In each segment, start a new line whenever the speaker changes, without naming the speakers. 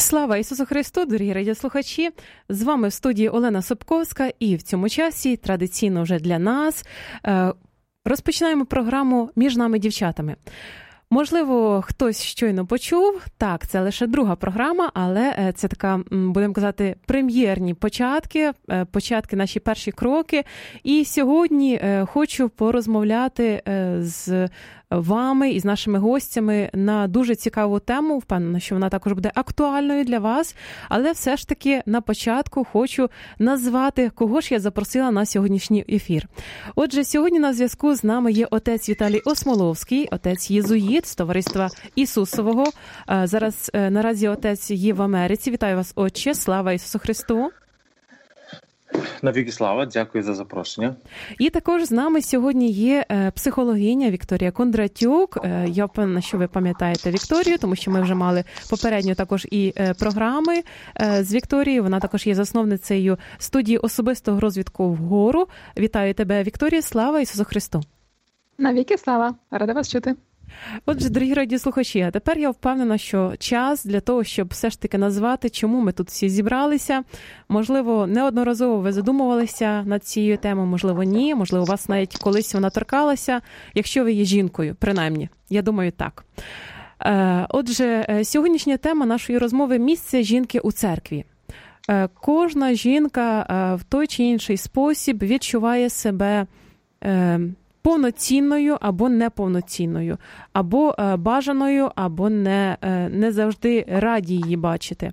Слава Ісусу Христу, дорогі радіослухачі! З вами в студії Олена Собковська, і в цьому часі, традиційно вже для нас, розпочинаємо програму «Між нами дівчатами». Можливо, хтось щойно почув, так, це лише друга програма, але це така, будемо казати, прем'єрні початки, наші перші кроки. І сьогодні хочу порозмовляти з вами і з нашими гостями на дуже цікаву тему. Впевнена, що вона також буде актуальною для вас. Але все ж таки на початку хочу назвати, кого ж я запросила на сьогоднішній ефір. Отже, сьогодні на зв'язку з нами є отець Віталій Осмоловський, отець єзуїт з Товариства Ісусового. Зараз наразі отець є в Америці. Вітаю вас, отче. Слава Ісусу Христу!
Навіки слава, дякую за запрошення.
І також з нами сьогодні є психологиня Вікторія Кондратюк. Я впевнена, що ви пам'ятаєте Вікторію, тому що ми вже мали попередньо також і програми з Вікторією. Вона також є засновницею студії особистого розвитку вгору. Вітаю тебе, Вікторія. Слава Ісусу Христу!
Навіки слава! Рада вас чути.
Отже, дорогі радіослухачі, а тепер я впевнена, що час для того, щоб все ж таки назвати, чому ми тут всі зібралися. Можливо, неодноразово ви задумувалися над цією темою, можливо, ні. Можливо, у вас навіть колись вона торкалася, якщо ви є жінкою, принаймні. Я думаю, так. Отже, сьогоднішня тема нашої розмови – місце жінки у церкві. Кожна жінка в той чи інший спосіб відчуває себе повноцінною або неповноцінною, або бажаною, або не завжди раді її бачити.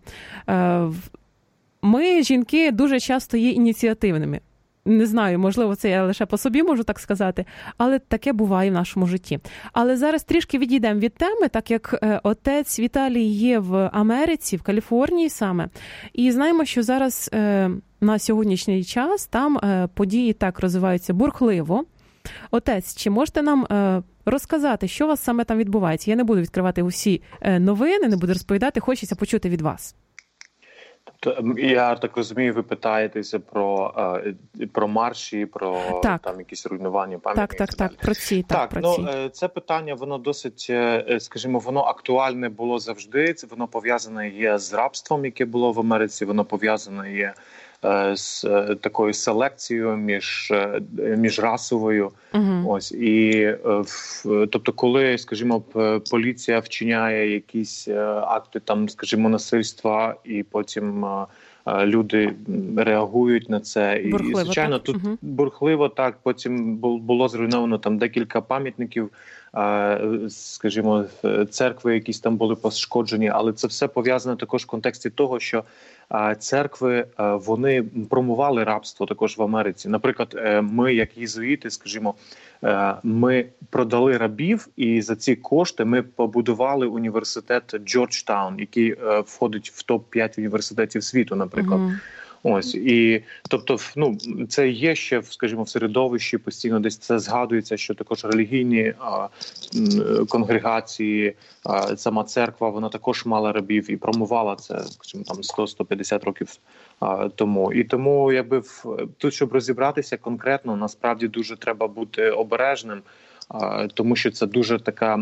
Ми, жінки, дуже часто є ініціативними. Не знаю, можливо, це я лише по собі можу так сказати, але таке буває в нашому житті. Але зараз трішки відійдемо від теми, так як отець Віталій є в Америці, в Каліфорнії саме, і знаємо, що зараз на сьогоднішній час там події так розвиваються бурхливо. Отець, чи можете нам розказати, що у вас саме там відбувається? Я не буду відкривати усі новини, не буду розповідати, хочеться почути від вас.
Тобто, я так розумію, ви питаєтеся про марші, про там якісь руйнування пам'ятників.
Так, про ці.
Це питання, воно досить, скажімо, воно актуальне було завжди, воно пов'язане є з рабством, яке було в Америці, воно пов'язане є з такою селекцією міжрасовою. Ось і тобто, коли, скажімо, поліція вчиняє якісь акти там, скажімо, насильства, і потім люди реагують на це,
бурхливо,
і звичайно
так?
Тут бурхливо так. Потім було зруйновано там декілька пам'ятників, скажімо, церкви, якісь там були пошкоджені, але це все пов'язано також в контексті того, що церкви, вони промували рабство також в Америці. Наприклад, ми, як єзуїти, скажімо, ми продали рабів, і за ці кошти ми побудували університет Джорджтаун, який входить в топ-5 університетів світу, наприклад. Ось, і тобто, це є ще, скажімо, в середовищі постійно десь це згадується, що також релігійні конгрегації, сама церква, вона також мала рабів і промувала це, скажімо, там 100-150 років тому. І тому, якби тут, щоб розібратися конкретно, насправді дуже треба бути обережним, тому що це дуже така,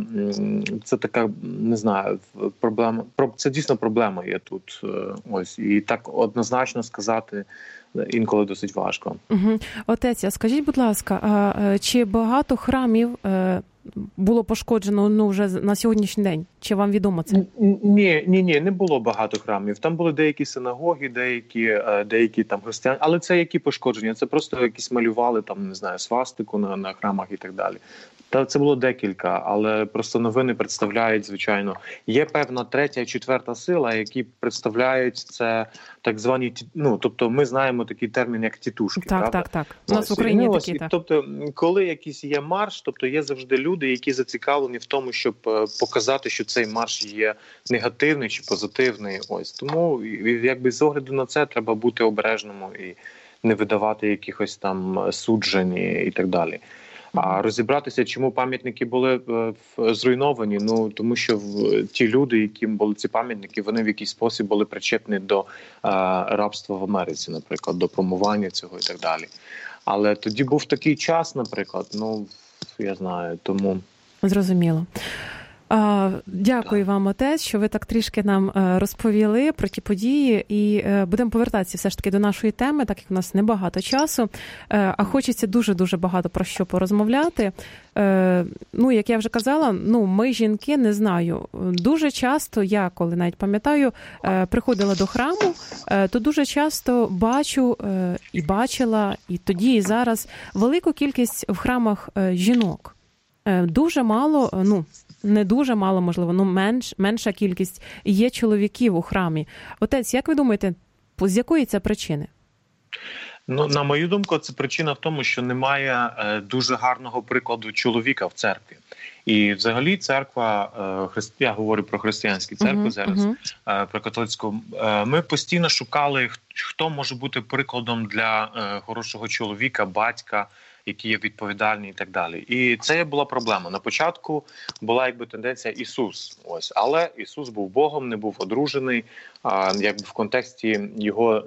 не знаю, проблема. Це дійсно проблема є тут. Ось, і так однозначно сказати інколи досить важко.
Отець, а скажіть, будь ласка, чи багато храмів було пошкоджено вже на сьогоднішній день? Чи вам відомо це?
Ні, не було багато храмів. Там були деякі синагоги, деякі там християни, але це які пошкодження? Це просто якісь малювали там, не знаю, свастику на храмах і так далі. Та це було декілька, але просто новини представляють, звичайно. Є певна третя і четверта сила, які представляють це так звані, тобто ми знаємо такий термін, як тітушки.
Так. У нас в Україні такі, так.
Тобто, коли якийсь є марш, тобто є завжди люди, які зацікавлені в тому, щоб показати, що цей марш є негативний чи позитивний. Ось. Тому, якби з огляду на це, треба бути обережним і не видавати якихось там суджень і так далі. А розібратися, чому пам'ятники були зруйновані, тому що ті люди, яким були ці пам'ятники, вони в якийсь спосіб були причетні до рабства в Америці, наприклад, до промування цього і так далі. Але тоді був такий час, наприклад, я знаю, тому...
Зрозуміло. Дякую вам, отець, що ви так трішки нам розповіли про ті події, і будемо повертатися все ж таки до нашої теми, так як у нас небагато часу, а хочеться дуже-дуже багато про що порозмовляти. Як я вже казала, ми, жінки, не знаю, дуже часто, я коли навіть пам'ятаю, приходила до храму, то дуже часто бачу і бачила, і тоді, і зараз, велику кількість в храмах жінок. Дуже мало, не дуже мало, можливо, менша кількість є чоловіків у храмі. Отець, як ви думаєте, з якої це причини?
На мою думку, це причина в тому, що немає дуже гарного прикладу чоловіка в церкві. І взагалі церква, я говорю про християнські церкви зараз, про католицьку, ми постійно шукали, хто може бути прикладом для хорошого чоловіка, батька, які є відповідальні і так далі. І це була проблема. На початку була тенденція Ісус. Але Ісус був Богом, не був одружений, в контексті його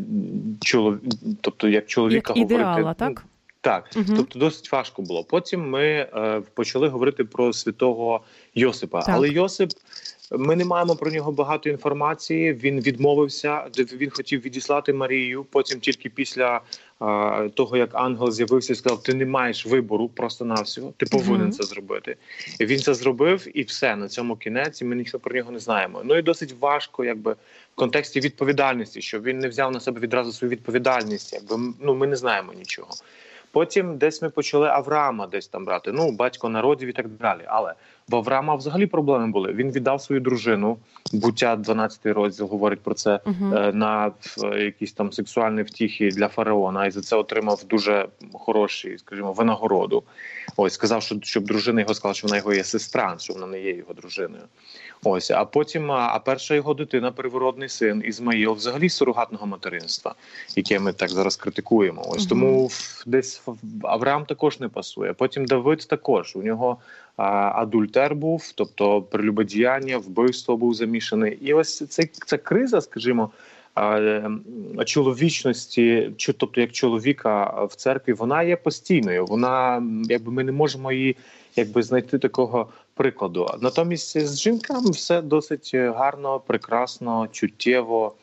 тобто як чоловіка
як ідеала,
говорити.
Так?
Так, тобто досить важко було. Потім ми почали говорити про святого Йосипа. Так. Але Йосип, ми не маємо про нього багато інформації, він відмовився, він хотів відіслати Марію, потім тільки після того, як ангел з'явився і сказав, ти не маєш вибору просто-навсього, ти повинен це зробити. І він це зробив, і все, на цьому кінець, і ми нічого про нього не знаємо. І досить важко, в контексті відповідальності, що він не взяв на себе відразу свою відповідальність, ми не знаємо нічого. Потім десь ми почали Авраама десь там брати, батько народів і так далі. Але в Авраама взагалі проблеми були. Він віддав свою дружину, Буття 12 розділ говорить про це, на якісь там сексуальні втіхи для фараона, і за це отримав дуже хороші, скажімо, винагороду. Сказав, щоб дружина його сказала, що вона його є сестра, що вона не є його дружиною. А потім, перша його дитина, первородний син Ізмаїл, взагалі з сурогатного материнства, яке ми так зараз критикуємо. Тому десь Авраам також не пасує. Потім Давид також. У нього адультер був, тобто прелюбодіяння, вбивство був замішаний. І ця криза, скажімо, чоловічності, тобто як чоловіка в церкві, вона є постійною. Вона, ми не можемо її знайти такого прикладу. Натомість з жінками все досить гарно, прекрасно, чуттєво.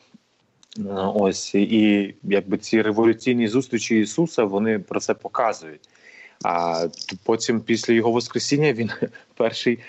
І ці революційні зустрічі Ісуса, вони про це показують. А потім, після його воскресіння, він перший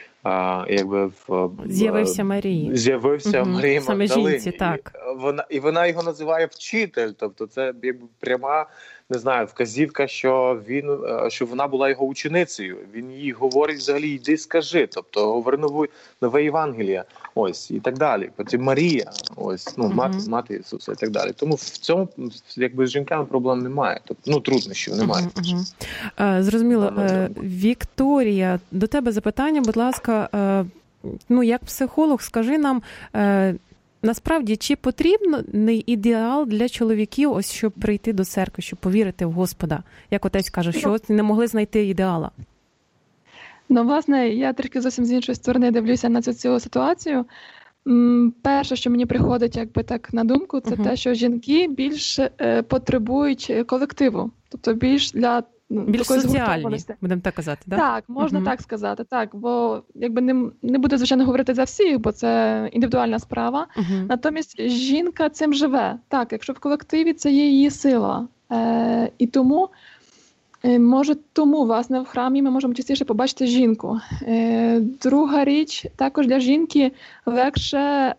з'явився Марії.
З'явився Марії
Саме
Магдалині.
Жінці, так.
І вона його називає вчитель. Тобто це пряма, не знаю, вказівка, що вона була його ученицею. Він їй говорить взагалі, йди скажи. Тобто говори нове Євангеліє. І так далі. Потім Марія, мати Ісуса і так далі. Тому в цьому, з жінками проблем немає. Тобто, труднощів немає.
Зрозуміло. Вікторія, до тебе запитання, будь ласка, як психолог, скажи нам, насправді, чи потрібний ідеал для чоловіків, щоб прийти до церкви, щоб повірити в Господа? Як отець каже, що не могли знайти ідеала?
Власне, я трішки зовсім з іншої сторони дивлюся на цю ситуацію. Перше, що мені приходить так на думку, це те, що жінки більш потребують колективу. Тобто більш
соціальні, будемо так казати, так?
Так, можна так сказати, так, бо не буду, звичайно, говорити за всіх, бо це індивідуальна справа. Натомість жінка цим живе. Так, якщо в колективі, це є її сила. І тому, власне, в храмі ми можемо частіше побачити жінку. Друга річ, також для жінки легше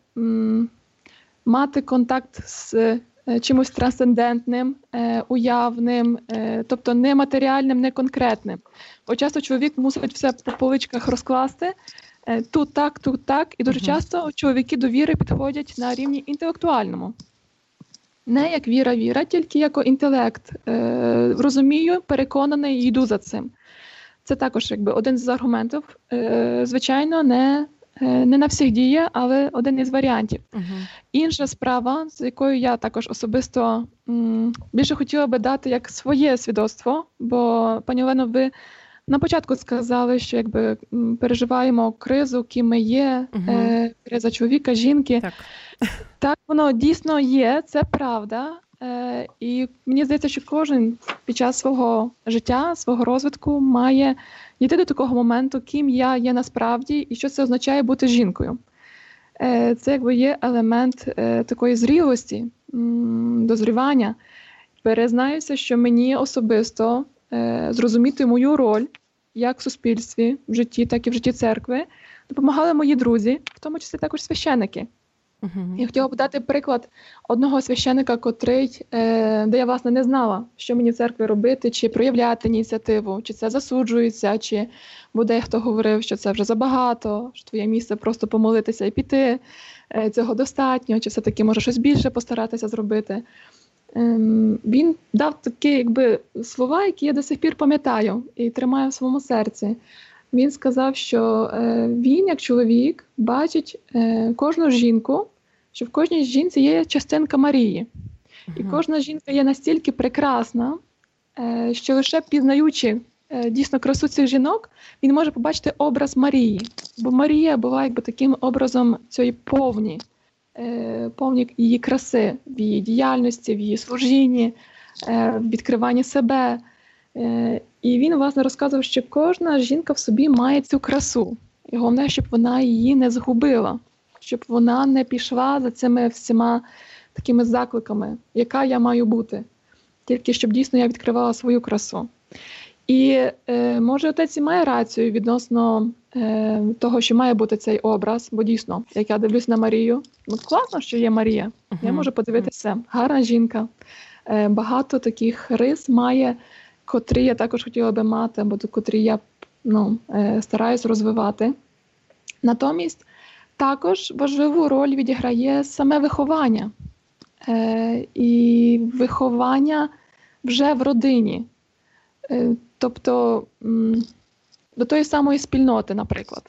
мати контакт з чимось трансцендентним, уявним, тобто не матеріальним, не конкретним. Бо часто чоловік мусить все по поличках розкласти, тут так, і дуже часто чоловіки до віри підходять на рівні інтелектуальному. Не як віра, тільки як інтелект. Розумію, переконаний, йду за цим. Це також один з аргументів. Звичайно, не на всіх діє, але один із варіантів. Інша справа, з якою я також особисто більше хотіла би дати як своє свідоцтво, бо, пані Олено, ви на початку сказали, що переживаємо кризу, ким ми є, криза чоловіка, жінки. Так, воно дійсно є, це правда. І мені здається, що кожен під час свого життя, свого розвитку має дійти до такого моменту, ким я є насправді і що це означає бути жінкою. Це якби є елемент такої зрілості, дозрівання. Перезнаюся, що мені особисто зрозуміти мою роль як в суспільстві, в житті, так і в житті церкви, допомагали мої друзі, в тому числі також священики. Я хотіла б дати приклад одного священика, де я, власне, не знала, що мені в церкві робити, чи проявляти ініціативу, чи це засуджується, чи буде хто говорив, що це вже забагато, що твоє місце просто помолитися і піти, цього достатньо, чи все-таки може щось більше постаратися зробити. Він дав такі слова, які я до сих пір пам'ятаю і тримаю в своєму серці. Він сказав, що він, як чоловік, бачить кожну жінку, що в кожній жінці є частинка Марії. І кожна жінка є настільки прекрасна, що лише пізнаючи дійсно красу цих жінок, він може побачити образ Марії. Бо Марія була таким образом цієї повні її краси, в її діяльності, в її служінні, в відкриванні себе. І він, власне, розказував, що кожна жінка в собі має цю красу. І головне, щоб вона її не згубила, щоб вона не пішла за цими всіма такими закликами, яка я маю бути. Тільки щоб дійсно я відкривала свою красу. І може отець і має рацію відносно того, що має бути цей образ, бо дійсно, як я дивлюсь на Марію, класно, що є Марія. Я можу подивитися, гарна жінка, багато таких рис має, котрі я також хотіла би мати, або котрі я стараюсь розвивати. Натомість також важливу роль відіграє саме виховання. І виховання вже в родині. Тобто до тої самої спільноти, наприклад.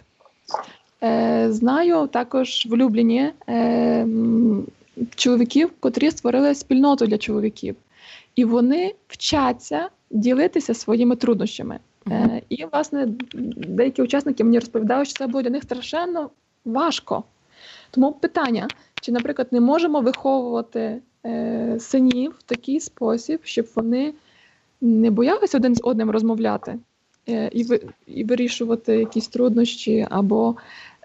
Знаю також в Любліні чоловіків, котрі створили спільноту для чоловіків. І вони вчаться ділитися своїми труднощами. І, власне, деякі учасники мені розповідали, що це було для них страшенно важко. Тому питання, чи, наприклад, не можемо виховувати синів в такий спосіб, щоб вони не боялися один з одним розмовляти і вирішувати якісь труднощі, або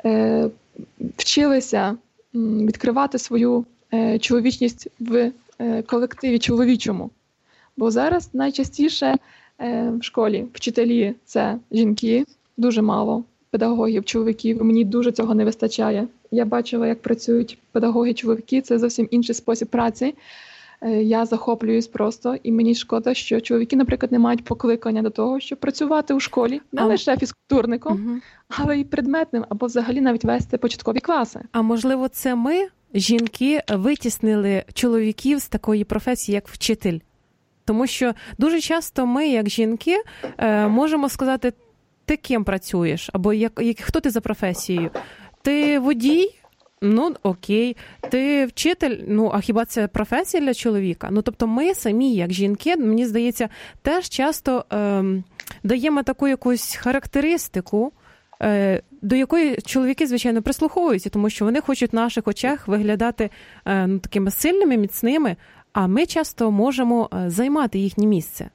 вчилися відкривати свою чоловічність в колективі чоловічому. Бо зараз найчастіше в школі вчителі – це жінки, дуже мало педагогів, чоловіків. Мені дуже цього не вистачає. Я бачила, як працюють педагоги-чоловіки, це зовсім інший спосіб праці. Я захоплююсь просто, і мені шкода, що чоловіки, наприклад, не мають покликання до того, щоб працювати у школі, не лише фізкультурником, але й предметним, або взагалі навіть вести початкові класи.
А можливо, це ми, жінки, витіснили чоловіків з такої професії, як вчитель? Тому що дуже часто ми, як жінки, можемо сказати, ти ким працюєш, або хто ти за професією? Ти водій? Ну, окей. Ти вчитель? Ну, а хіба це професія для чоловіка? Ну, тобто ми самі, як жінки, мені здається, теж часто даємо таку якусь характеристику, до якої чоловіки, звичайно, прислуховуються, тому що вони хочуть в наших очах виглядати такими сильними, міцними, а ми часто можемо займати їхнє місце.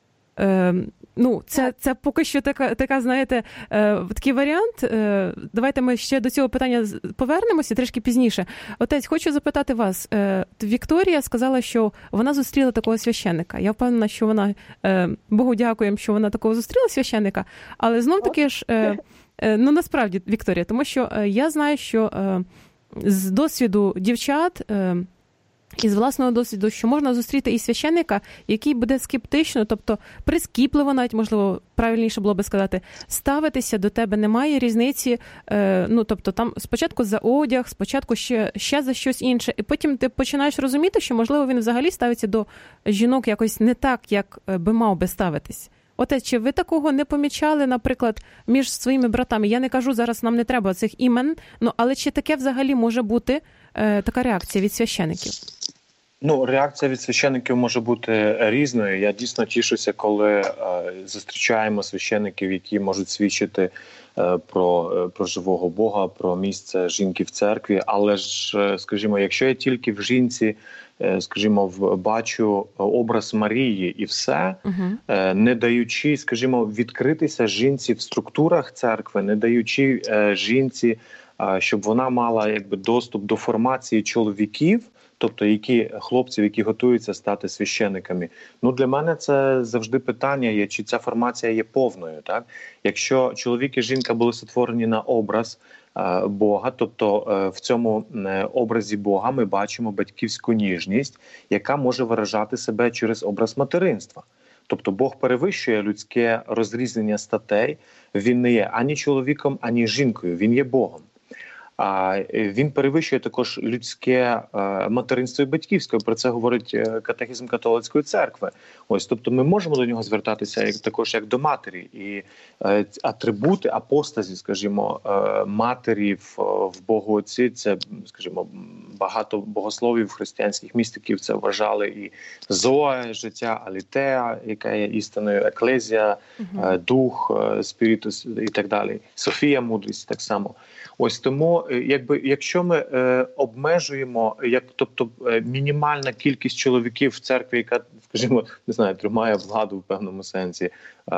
Це поки що така, знаєте, такий варіант. Давайте ми ще до цього питання повернемося трішки пізніше. Отець, хочу запитати вас. Вікторія сказала, що вона зустріла такого священника. Я впевнена, що вона, Богу дякуємо, що вона такого зустріла священника, але знов-таки ж, насправді, Вікторія, тому що я знаю, що з досвіду дівчат, із власного досвіду, що можна зустріти і священника, який буде скептично, тобто прискіпливо навіть, можливо, правильніше було би сказати, ставитися до тебе, немає різниці, тобто там спочатку за одяг, спочатку ще за щось інше, і потім ти починаєш розуміти, що, можливо, він взагалі ставиться до жінок якось не так, як би мав би ставитись. Отець, чи ви такого не помічали, наприклад, між своїми братами? Я не кажу, зараз нам не треба цих імен, але чи таке взагалі може бути така реакція від священиків?
Реакція від священиків може бути різною. Я дійсно тішуся, коли зустрічаємо священиків, які можуть свідчити про живого Бога, про місце жінки в церкві. Але ж, скажімо, якщо я тільки в жінці, скажімо, бачу образ Марії і все, не даючи, скажімо, відкритися жінці в структурах церкви, не даючи жінці, щоб вона мала якби доступ до формації чоловіків, тобто хлопців, які готуються стати священиками. Ну, для мене це завжди питання є, чи ця формація є повною. Так? Якщо чоловік і жінка були сотворені на образ Бога, тобто в цьому образі Бога ми бачимо батьківську ніжність, яка може виражати себе через образ материнства. Тобто Бог перевищує людське розрізнення статей, він не є ані чоловіком, ані жінкою, він є Богом. Він перевищує також людське материнство і батьківське. Про це говорить катехизм католицької церкви. Ось, тобто ми можемо до нього звертатися також як до матері. І атрибути апостазі, скажімо, матері в Богоці, це, скажімо, багато богословів християнських містиків це вважали і Зоа, життя, Алітеа, яка є істинною, Еклезія, Дух, Спіритус і так далі. Софія, мудрість так само. Ось тому, якщо ми обмежуємо, тобто мінімальна кількість чоловіків в церкві, яка, скажімо, не знаю, тримає владу в певному сенсі,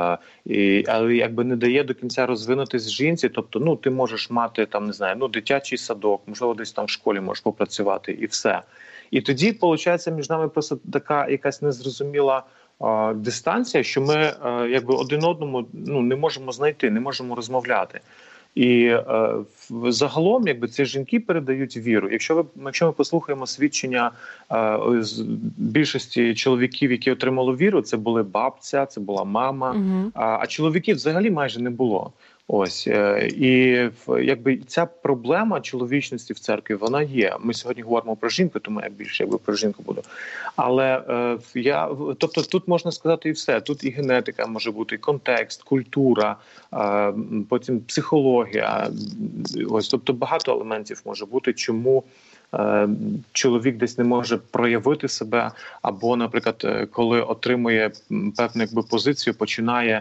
але не дає до кінця розвинутись жінці, тобто, ну, ти можеш мати там, не знаю, ну, дитячий садок, можливо, десь там в школі можеш попрацювати і все. І тоді, виходить, між нами просто така якась незрозуміла дистанція, що ми один одному не можемо знайти, не можемо розмовляти. І загалом, ці жінки передають віру. Якщо ми послухаємо свідчення з більшості чоловіків, які отримали віру, це були бабця, це була мама, а чоловіків взагалі майже не було. Ось, і ця проблема чоловічності в церкві, вона є. Ми сьогодні говоримо про жінку, тому я більше про жінку буду. Але тобто тут можна сказати і все. Тут і генетика може бути, і контекст, культура, потім психологія. Ось, тобто багато елементів може бути, чому чоловік десь не може проявити себе, або, наприклад, коли отримує певну позицію, починає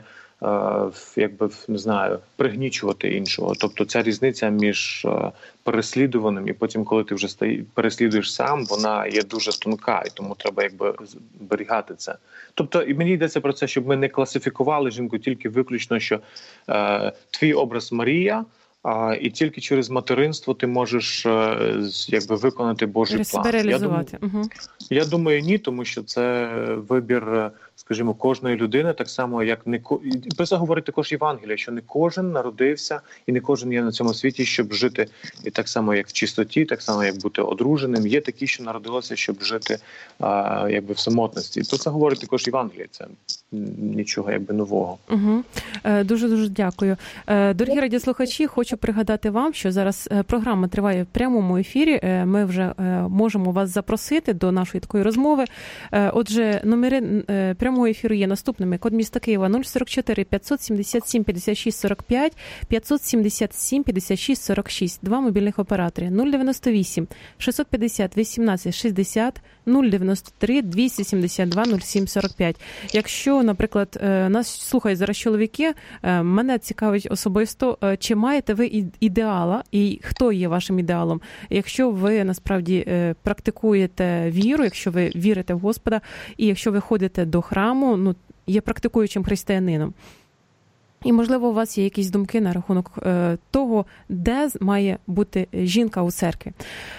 не знаю, пригнічувати іншого. Тобто ця різниця між переслідуваним і потім, коли ти вже переслідуєш сам, вона є дуже тонка, і тому треба зберігати це. Тобто, і мені йдеться про це, щоб ми не класифікували жінку тільки виключно, що твій образ Марія, і тільки через материнство ти можеш виконати Божий план. Я думаю, ні, тому що це вибір, скажімо, кожної людини, так само, як про це говорить також Євангелія, що не кожен народився і не кожен є на цьому світі, щоб жити і так само, як в чистоті, так само, як бути одруженим. Є такі, що народилися, щоб жити в самотності. То це говорить також Євангелія, це нічого нового.
Дуже-дуже дякую. Дорогі радіослухачі, хочу пригадати вам, що зараз програма триває в прямому ефірі. Ми вже можемо вас запросити до нашої такої розмови. Отже, номери прямого ефіру є наступними. Код міста Києва 044 577 56 45, 577 56 46. Два мобільних оператори 098 650 18 60, 093 272 07 45. Якщо, наприклад, нас слухають зараз чоловіки, мене цікавить особисто, чи маєте ви ідеала і хто є вашим ідеалом? Якщо ви насправді практикуєте віру, якщо ви вірите в Господа, і якщо ви ходите до храму, є практикуючим християнином. І, можливо, у вас є якісь думки на рахунок того, де має бути жінка у церкві.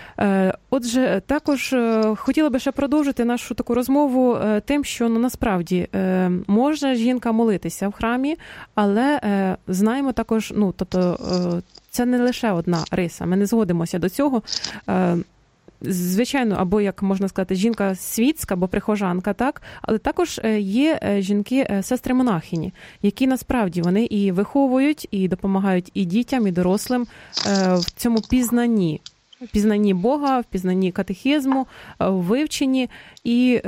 Отже, також хотіла би ще продовжити нашу таку розмову тим, що насправді може жінка молитися в храмі, але знаємо також, тобто це не лише одна риса, ми не згодимося до цього. Звичайно, або, як можна сказати, жінка світська, або прихожанка, так, але також є жінки-сестри-монахині, які насправді вони і виховують, і допомагають і дітям, і дорослим в цьому пізнанні Бога, в пізнанні катехизму, в вивченні. І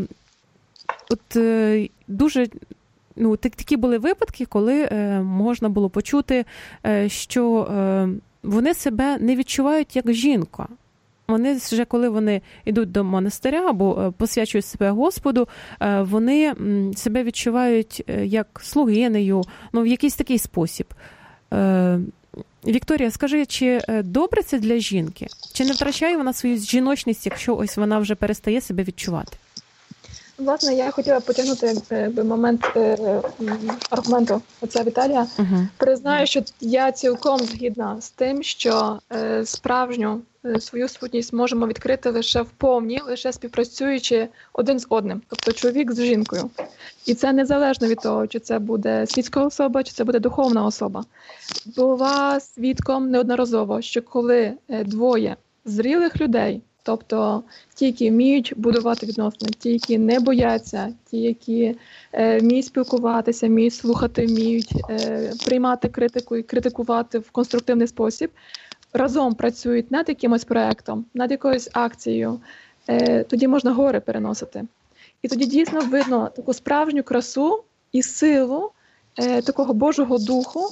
дуже такі були випадки, коли можна було почути, що вони себе не відчувають як жінка. Вони вже, коли вони йдуть до монастиря або посвячують себе Господу, вони себе відчувають як слугинею, в якийсь такий спосіб. Вікторія, скажи, чи добре це для жінки? Чи не втрачає вона свою жіночність, якщо ось вона вже перестає себе відчувати?
Власне, я хотіла потягнути момент аргументу отця Віталія. Признаю, що я цілком згідна з тим, що справжню свою сутність можемо відкрити лише вповні, лише співпрацюючи один з одним, тобто чоловік з жінкою. І це незалежно від того, чи це буде світська особа, чи це буде духовна особа. Була свідком неодноразово, що коли двоє зрілих людей, тобто ті, які вміють будувати відносини, ті, які не бояться, ті, які вміють спілкуватися, вміють слухати, вміють приймати критику і критикувати в конструктивний спосіб, разом працюють над якимось проєктом, над якоюсь акцією, тоді можна гори переносити. І тоді дійсно видно таку справжню красу і силу такого Божого Духу,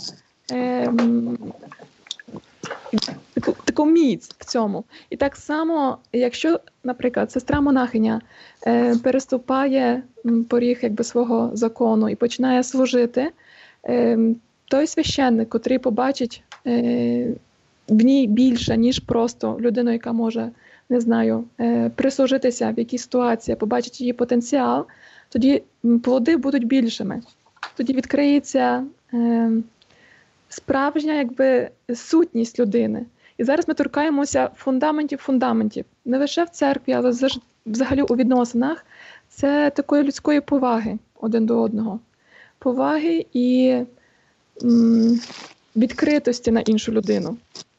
таку міць в цьому. І так само, якщо, наприклад, сестра-монахиня переступає поріг свого закону і починає служити, той священник, котрий побачить в ній більше, ніж просто людину, яка може, не знаю, прислужитися в якійсь ситуації, побачить її потенціал, тоді плоди будуть більшими. Тоді відкриється справжня сутність людини. І зараз ми торкаємося фундаментів. Не лише в церкві, але взагалі у відносинах. Це такої людської поваги один до одного. Поваги і відкритості на іншу людину.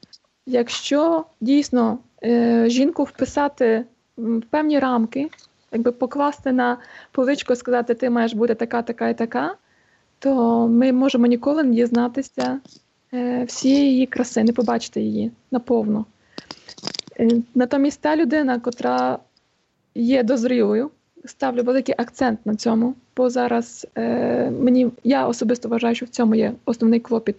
Якщо дійсно жінку вписати в певні рамки, покласти на поличку і сказати, ти маєш бути така, така і така, то ми можемо ніколи не дізнатися всієї її краси, не побачити її наповну. Натомість та людина, котра є дозрілою, ставлю великий акцент на цьому, бо зараз я особисто вважаю, що в цьому є основний клопіт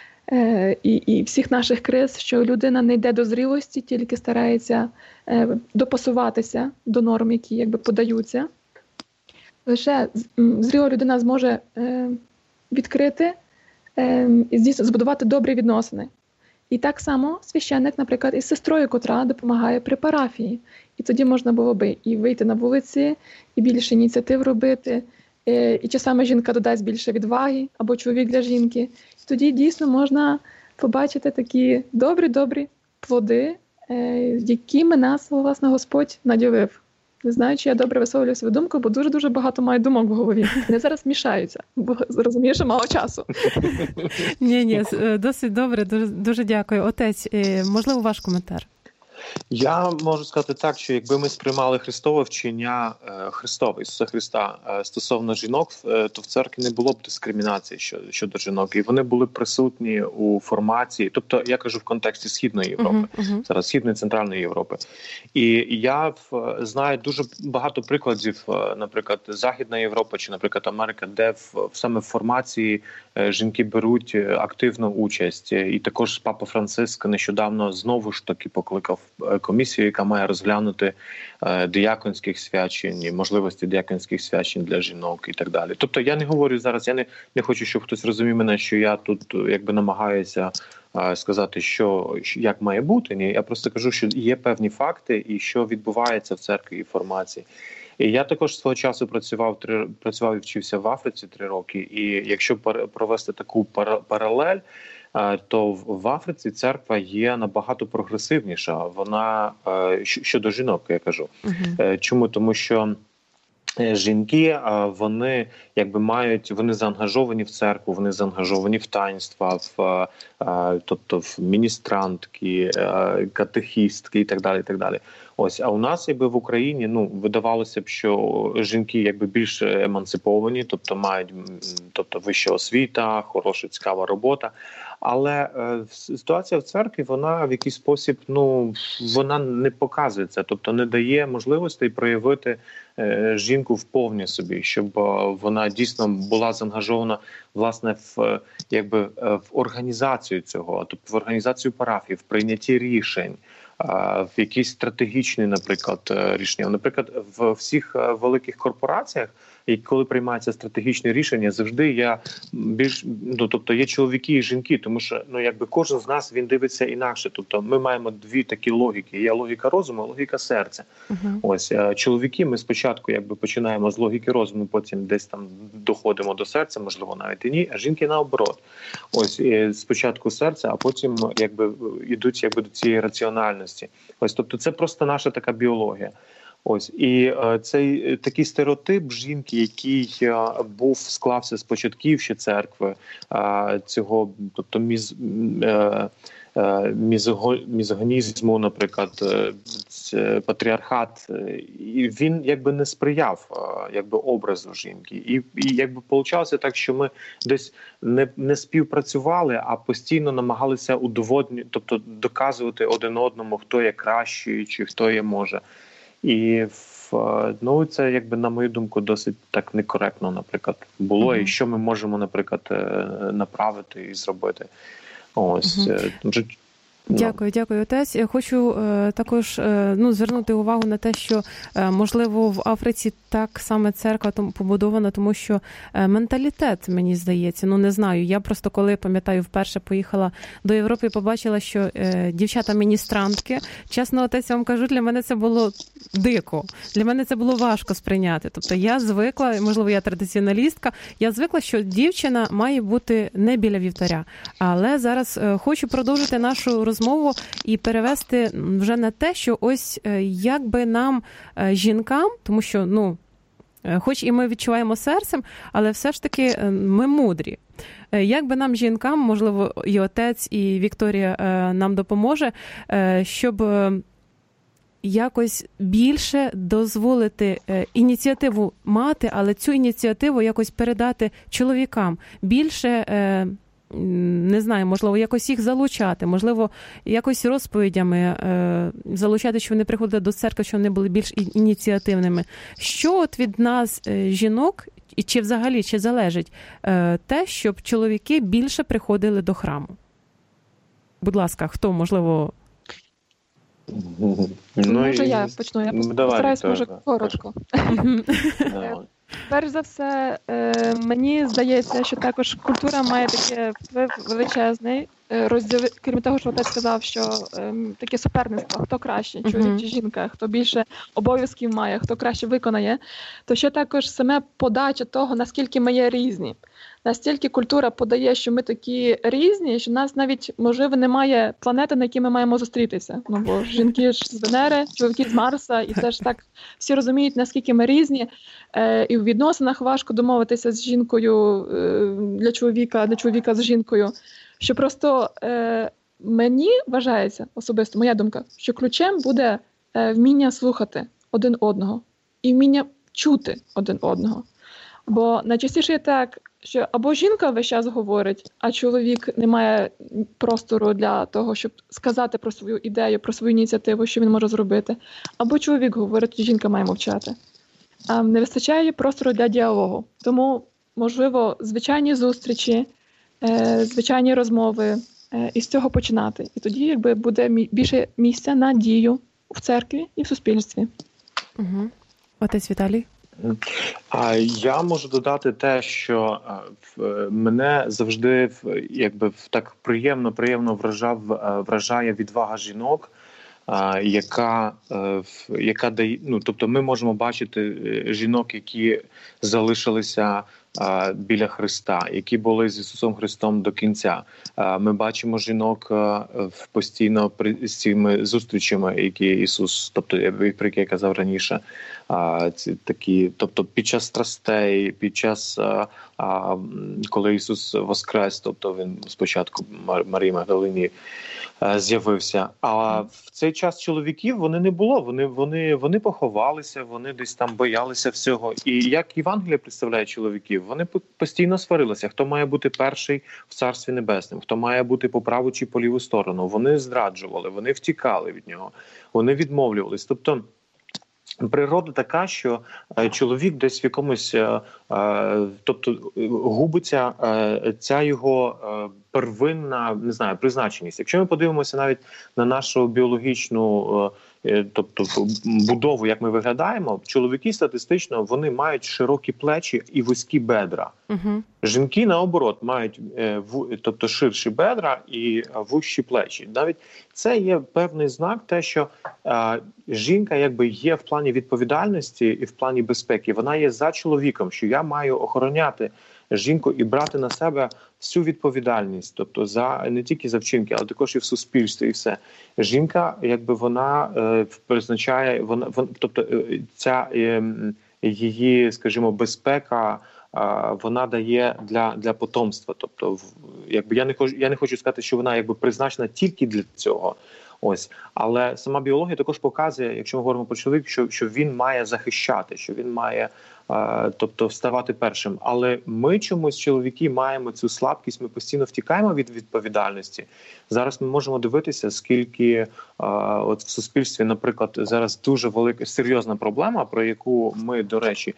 і всіх наших криз, що людина не йде до зрілості, тільки старається допасуватися до норм, які подаються. Лише зріла людина зможе відкрити і дійсно збудувати добрі відносини. І так само священник, наприклад, із сестрою, котра допомагає при парафії. І тоді можна було би і вийти на вулиці, і більше ініціатив робити, і часами жінка додасть більше відваги, або чоловік для жінки. І тоді дійсно можна побачити такі добрі плоди, якими нас, власне, Господь наділив. Не знаю, чи я добре висловлюю свою думку, бо дуже-дуже багато маю думок в голові. Вони зараз мішаються, бо розумію, що мало часу.
Ні, досить добре, дуже дякую. Отець, можливо, ваш коментар?
Я можу сказати так, що якби ми сприймали Христове вчення Христове, Ісуса Христа стосовно жінок, то в церкві не було б дискримінації щодо жінок. І вони були присутні у формації, тобто я кажу в контексті Східної Європи, зараз Східної, Центральної Європи. І я знаю дуже багато прикладів, наприклад, Західна Європа чи, наприклад, Америка, де саме в формації жінки беруть активну участь. І також Папа Франциск нещодавно знову ж таки покликав комісію, яка має розглянути діяконських свячень, можливості діяконських свячень для жінок і так далі. Тобто я не говорю зараз, я не хочу, щоб хтось розумів мене, що я тут намагаюся сказати, як має бути. Ні, я просто кажу, що є певні факти і що відбувається в церкві і формації. І я також свого часу працював і вчився в Африці 3 роки. І якщо провести таку паралель, то в Африці церква є набагато прогресивніша. Вона щодо жінок, я кажу. Чому? Тому що жінки, вони вони заангажовані в церкву, вони заангажовані в таїнства, тобто в міністрантки, катехістки і так далі, і так далі. Ось, а у нас в Україні, видавалося б, що жінки більш емансиповані, тобто мають вища освіта, хороша, цікава робота. Але ситуація в церкві, вона в якийсь спосіб, вона не показує це, тобто не дає можливості проявити жінку вповні собі, щоб вона дійсно була заангажована, власне, в організацію цього, тобто в організацію парафії, в прийнятті рішень, в якісь стратегічні, наприклад, рішення. Наприклад, в всіх великих корпораціях, і коли приймається стратегічне рішення, завжди є чоловіки і жінки, тому що кожен з нас він дивиться інакше. Тобто ми маємо дві такі логіки: є логіка розуму, логіка серця. Ось чоловіки, ми спочатку починаємо з логіки розуму, потім десь там доходимо до серця, можливо, навіть і ні, а жінки наоборот. Ось спочатку серця, а потім йдуть до цієї раціональності. Ось, тобто це просто наша така біологія. Ось, і цей такий стереотип жінки, який склався з початків ще церкви, цього, тобто мізогінізму, наприклад, патріархат, і він не сприяв образу жінки. І получалося так, що ми десь не співпрацювали, а постійно намагалися тобто доказувати один одному, хто є кращий чи хто є може. І це, на мою думку, досить так некоректно, наприклад, було. І що ми можемо, наприклад, направити і зробити. Ось.
Дякую, отець. Я хочу також звернути увагу на те, що, можливо, в Африці так саме церква побудована, тому що менталітет, мені здається, не знаю. Я просто, коли, пам'ятаю, вперше поїхала до Європи, побачила, що дівчата-міністрантки, чесно, отець, вам кажу, для мене це було дико. Для мене це було важко сприйняти. Тобто я звикла, можливо, я традиціоналістка, я звикла, що дівчина має бути не біля вівтаря. Але зараз хочу продовжити нашу розмову і перевести вже на те, що ось як би нам, жінкам, тому що, хоч і ми відчуваємо серцем, але все ж таки ми мудрі. Як би нам, жінкам, можливо, і отець, і Вікторія нам допоможе, щоб якось більше дозволити ініціативу мати, але цю ініціативу якось передати чоловікам. Більше, не знаю, можливо, якось їх залучати, можливо, якось розповідями залучати, що вони приходили до церкви, що вони були більш ініціативними. Що від нас, жінок, і чи взагалі, чи залежить те, щоб чоловіки більше приходили до храму? Будь ласка, хто, можливо...
Може, я почну. Я постараюсь, може, коротко. Перш за все, мені здається, що також культура має таке вплив величезний, крім того, що отець сказав, що таке суперництво, хто краще, чоловік чи жінка, хто більше обов'язків має, хто краще виконає, то ще також саме подача того, наскільки ми є різні. Настільки культура подає, що ми такі різні, що в нас навіть, можливо, немає планети, на якій ми маємо зустрітися. Бо жінки ж з Венери, чоловіки з Марса, і це ж так всі розуміють, наскільки ми різні. І в відносинах важко домовитися з жінкою для чоловіка з жінкою. Що просто мені вважається, особисто моя думка, що ключем буде вміння слухати один одного і вміння чути один одного. Бо найчастіше є так, що або жінка весь час говорить, а чоловік не має простору для того, щоб сказати про свою ідею, про свою ініціативу, що він може зробити. Або чоловік говорить, жінка має мовчати. Не вистачає простору для діалогу. Тому, можливо, звичайні зустрічі, звичайні розмови, і з цього починати. І тоді буде більше місця на дію в церкві і в суспільстві.
Угу. Отець Віталій?
Я можу додати те, що мене завжди так приємно вражає відвага жінок, яка дає, тобто ми можемо бачити жінок, які залишилися біля Христа, які були з Ісусом Христом до кінця. Ми бачимо жінок постійно з цими зустрічами, які Ісус, тобто, про які я казав раніше, такі, тобто під час страстей, під час, коли Ісус воскрес, тобто Він спочатку Марії Магдалині з'явився. А в цей час чоловіків вони не було, вони поховалися, вони десь там боялися всього. І як Євангелія представляє чоловіків, вони постійно сварилися, хто має бути перший в Царстві Небесному, хто має бути по праву чи по ліву сторону. Вони зраджували, вони втікали від нього, вони відмовлювались. Тобто природа така, що чоловік десь в якомусь, тобто губиться ця його первинна, не знаю, призначеність. Якщо ми подивимося навіть на нашу біологічну, тобто будову, як ми виглядаємо, чоловіки статистично, вони мають широкі плечі і вузькі бедра. Жінки, наоборот, мають тобто ширші бедра і вужчі плечі. Навіть це є певний знак, те, що жінка якби є в плані відповідальності і в плані безпеки. Вона є за чоловіком, що я маю охороняти жінку і брати на себе всю відповідальність, тобто не тільки за вчинки, але також і в суспільстві, і все. Жінка, якби вона призначає, тобто ця її, скажімо, безпека, вона дає для потомства. Тобто, якби я не хочу сказати, що вона якби призначена тільки для цього. Ось, але сама біологія також показує, якщо ми говоримо про чоловіка, що він має захищати, що він має, тобто, вставати першим. Але ми чомусь, чоловіки, маємо цю слабкість, ми постійно втікаємо від відповідальності. Зараз ми можемо дивитися, скільки от в суспільстві, наприклад, зараз дуже велика, серйозна проблема, про яку ми, до речі,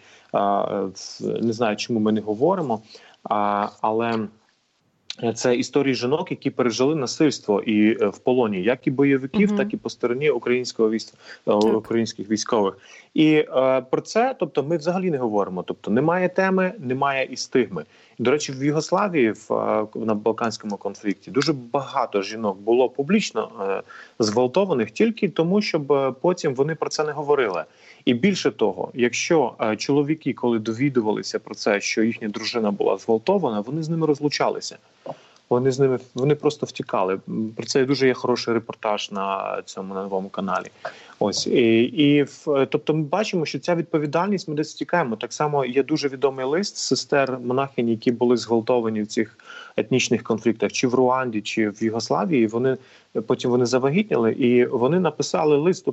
не знаю, чому ми не говоримо, але це історії жінок, які пережили насильство і в полоні, як і бойовиків, так і по стороні українських військових. І про це, тобто, ми взагалі не говоримо. Тобто, немає теми, немає і стигми. До речі, в Югославії, на Балканському конфлікті, дуже багато жінок було публічно зґвалтованих тільки тому, щоб потім вони про це не говорили. І більше того, якщо чоловіки, коли довідувалися про це, що їхня дружина була зґвалтована, вони з ними розлучалися. Вони просто втікали. Про це дуже є хороший репортаж на новому каналі. Ось тобто ми бачимо, що ця відповідальність, ми десь втікаємо. Так само є дуже відомий лист сестер монахинь, які були зґвалтовані в цих етнічних конфліктах, чи в Руанді, чи в Югославії. Потім вони завагітніли, і вони написали лист.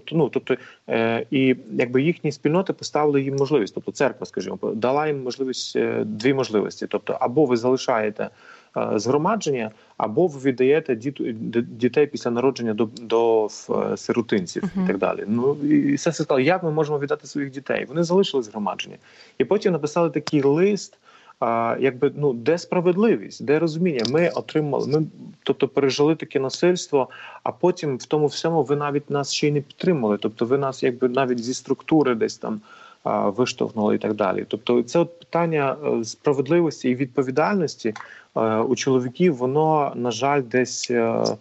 І якби їхні спільноти поставили їм можливість. Тобто церква, скажімо, дала їм дві можливості. Тобто або ви залишаєте згромадження, або ви віддаєте дітей після народження до сиротинців і так далі. І все сказали, як ми можемо віддати своїх дітей? Вони залишили згромадження. І потім написали такий лист, де справедливість, де розуміння. Ми пережили таке насильство, а потім в тому всьому ви навіть нас ще й не підтримали. Тобто ви нас навіть зі структури десь там виштовхнули і так далі. Тобто це питання справедливості і відповідальності у чоловіків, воно, на жаль, десь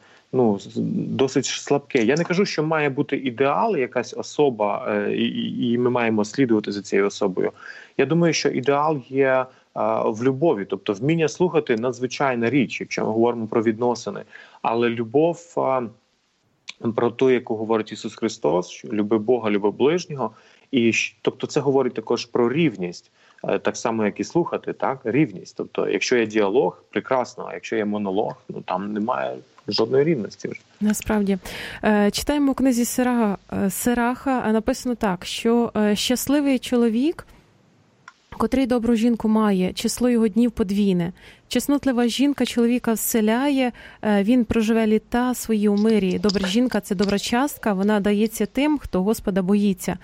досить слабке. Я не кажу, що має бути ідеал, якась особа, і ми маємо слідувати за цією особою. Я думаю, що ідеал є в любові, тобто вміння слухати надзвичайна річ, якщо ми говоримо про відносини. Але любов, про ту, яку говорить Ісус Христос, що люби Бога, люби ближнього, і тобто це говорить також про рівність. Так само, як і слухати, так? Рівність. Тобто, якщо є діалог, прекрасно, а якщо є монолог, там немає жодної рівності вже.
Насправді. Читаємо у книзі Сираха, написано так, що щасливий чоловік, котрий добру жінку має, число його днів подвійне. Чеснотлива жінка чоловіка вселяє, він проживе літа свої у мирі. Добра жінка – це добра частка, вона дається тим, хто Господа боїться.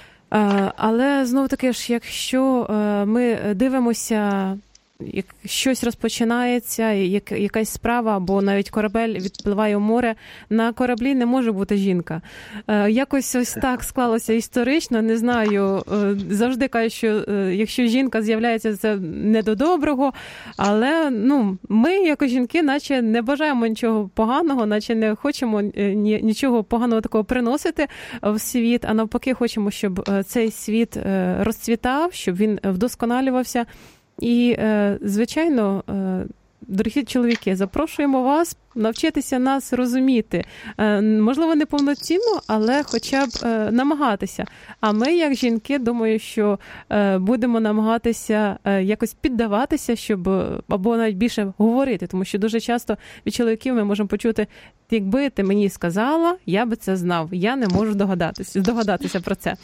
Але, знову-таки ж, якщо ми дивимося, як щось розпочинається, якась справа, або навіть корабель відпливає у море, на кораблі не може бути жінка. Якось ось так склалося історично, не знаю, завжди кажуть, що якщо жінка з'являється, це не до доброго, але ми, як жінки, наче не бажаємо нічого поганого, наче не хочемо нічого поганого такого приносити в світ, а навпаки хочемо, щоб цей світ розцвітав, щоб він вдосконалювався. І, звичайно, дорогі чоловіки, запрошуємо вас навчитися нас розуміти. Можливо, не повноцінно, але хоча б намагатися. А ми, як жінки, думаю, що будемо намагатися якось піддаватися, щоб або навіть більше говорити. Тому що дуже часто від чоловіків ми можемо почути, якби ти мені сказала, я би це знав. Я не можу здогадатися про це.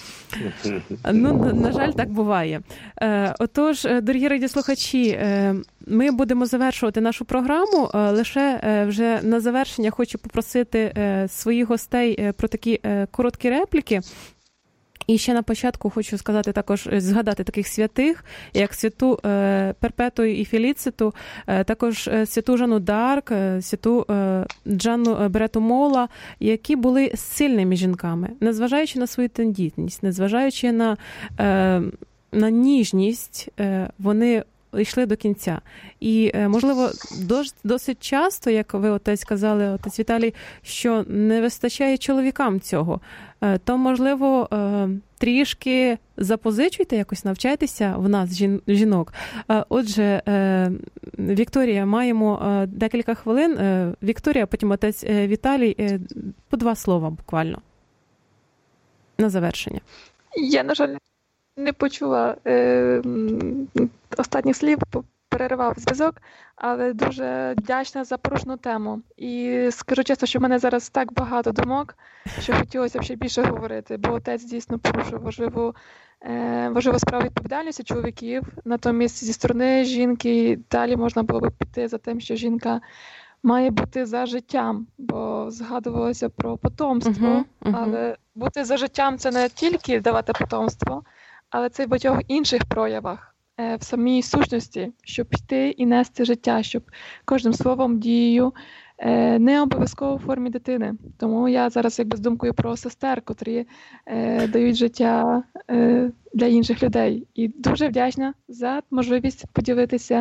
На жаль, так буває. Отож, дорогі радіослухачі, ми будемо завершувати нашу програму. Лише вже на завершення хочу попросити своїх гостей про такі короткі репліки. І ще на початку хочу сказати також, згадати таких святих, як святу Перпетую і Феліциту, також святу Жанну Дарк, святу Джанну Берету Мола, які були сильними жінками, незважаючи на свою тендітність, незважаючи на ніжність, вони йшли до кінця. І, можливо, досить часто, як ви, отець, казали, отець Віталій, що не вистачає чоловікам цього, то, можливо, трішки запозичуйте, якось навчайтеся в нас, жінок. Отже, Вікторія, маємо декілька хвилин. Вікторія, потім отець Віталій, по 2 слова буквально на завершення.
Я, на жаль, не почула останніх слів, переривав зв'язок, але дуже вдячна за порушену тему. І скажу чесно, що в мене зараз так багато думок, що хотілося б ще більше говорити, бо отець дійсно порушив важливу справу відповідальності чоловіків. Натомість зі сторони жінки далі можна було б піти за тим, що жінка має бути за життям, бо згадувалося про потомство, але бути за життям – це не тільки давати потомство, але це й в багатьох інших проявах, в самій сущності, щоб йти і нести життя, щоб кожним словом, дією, не обов'язково в формі дитини. Тому я зараз якби з думкою про сестер, котрі дають життя для інших людей. І дуже вдячна за можливість поділитися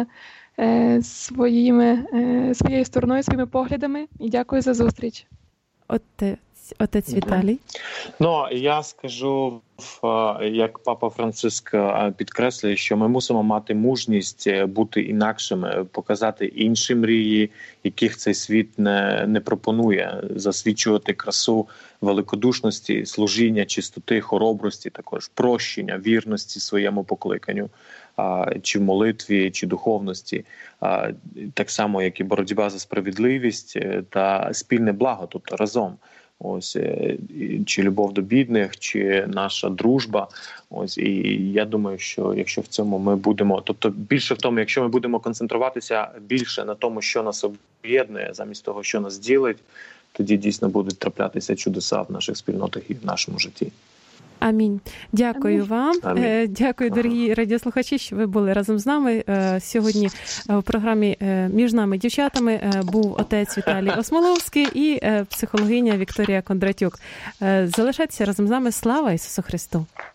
своєю стороною, своїми поглядами. І дякую за зустріч.
Отець Віталій.
Ну, я скажу, як Папа Франциск підкреслює, що ми мусимо мати мужність бути інакшими, показати інші мрії, яких цей світ не пропонує, засвідчувати красу великодушності, служіння, чистоти, хоробрості, також прощення, вірності своєму покликанню, чи в молитві, чи духовності, так само, як і боротьба за справедливість та спільне благо, тобто разом. Ось, чи любов до бідних, чи наша дружба. Ось, і я думаю, що якщо в цьому ми будемо, тобто більше в тому, якщо ми будемо концентруватися більше на тому, що нас об'єднує, замість того, що нас ділить, тоді дійсно будуть траплятися чудеса в наших спільнотах і в нашому житті.
Амінь. Дякую вам.
Амінь.
Дякую, дорогі радіослухачі, що ви були разом з нами. Сьогодні в програмі «Між нами дівчатами» був отець Віталій Осмоловський і психологиня Вікторія Кондратюк. Залишайтеся разом з нами. Слава Ісусу Христу!